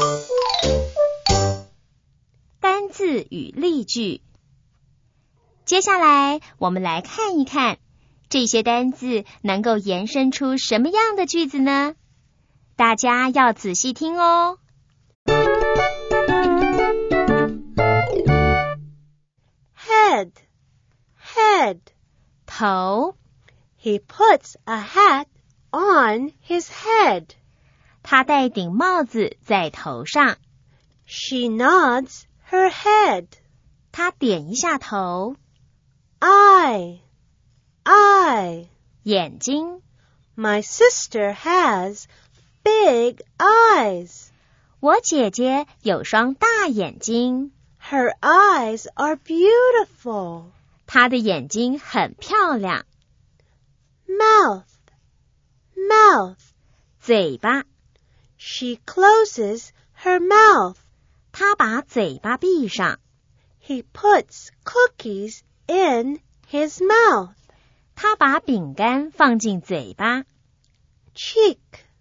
单字与例句。接下来我们来看一看，这些单字能够延伸出什么样的句子呢？大家要仔细听哦。 Head 头 He puts a hat on his head. 他戴顶帽子在头上。 She nods her head. 他点一下头。 Eye 眼睛 My sister has big eyes. 我姐姐有双大眼睛。 Her eyes are beautiful. 她的眼睛很漂亮。 Mouth 嘴巴 She closes her mouth. 她把嘴巴闭上。 He puts cookies in his mouth. 她把饼干放进嘴巴。 Cheek